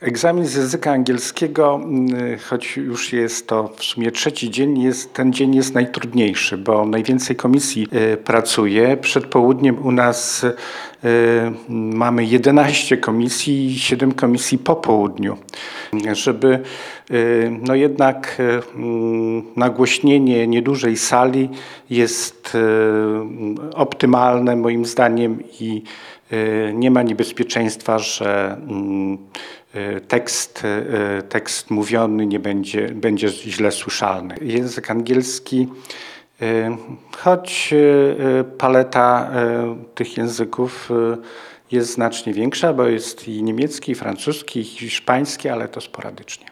Egzamin z języka angielskiego, choć już jest to w sumie trzeci dzień, ten dzień jest najtrudniejszy, bo najwięcej komisji pracuje. Przed południem u nas mamy 11 komisji i 7 komisji po południu. Żeby jednak nagłośnienie niedużej sali jest optymalne moim zdaniem i nie ma niebezpieczeństwa, że tekst mówiony będzie źle słyszalny. Język angielski, choć paleta tych języków jest znacznie większa, bo jest i niemiecki, i francuski, i hiszpański, ale to sporadycznie.